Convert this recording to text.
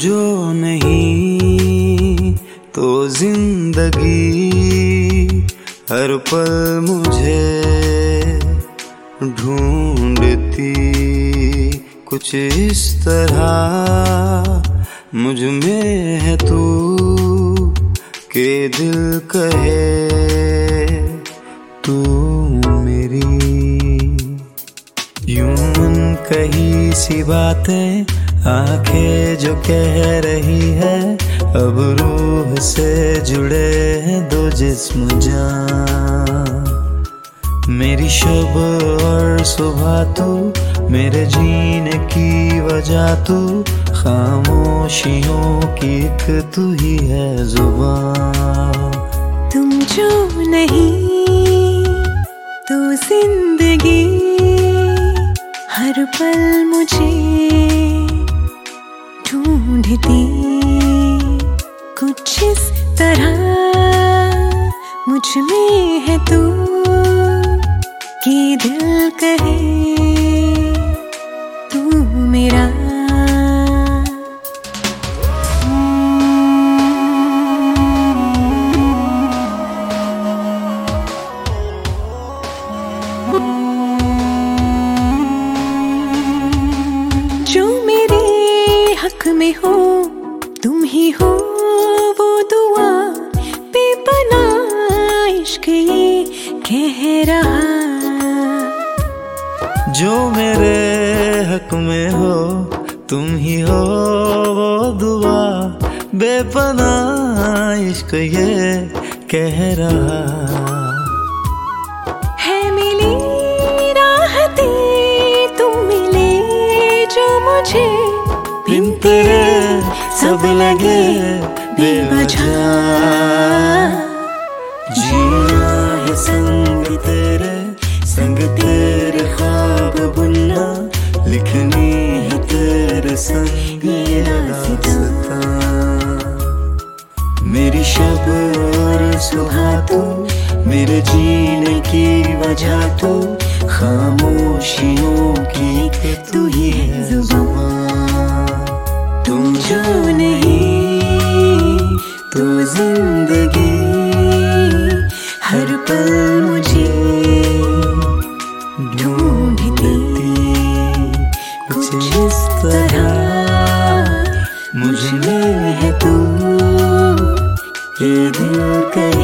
जो नहीं तो जिंदगी हर पल मुझे ढूंढती कुछ इस तरह मुझ में है तू के दिल कहे तू मेरी। यूं कही सी बातें आंखें जो कह रही है, अब रूह से जुड़े हैं दो जिस्म जान। मेरी शब और सुबह तू, मेरे जीने की वजह तू, खामोशियों की एक तू ही है जुबान। तुम जो नहीं तो जिंदगी हर पल मुझे ढूंढती कुछ इस तरह मुझ में है तू कि दिल कहे तू मेरा। जो मेरे हक में हो तुम ही हो वो दुआ, बेपनाह इश्क ये कह रहा। जो मेरे हक में हो तुम ही हो वो दुआ, बेपनाह इश्क ये कह रहा। है मिली राहतें तुम मिले जो मुझे, बिन तेरे सब लगे बेवजह। जीना है संग तेरे ख्वाब बुनना, लिखनी है तेरे संग ये दास्तां। मेरी शब और सुबह तू, मेरे जीने की वजह तू, खामोशियों की तू ही है जुबान। तुम जो नहीं तो जिंदगी हर पल मुझे ढूंढती कुछ इस तरह मुझ में है तू ये दिल कहे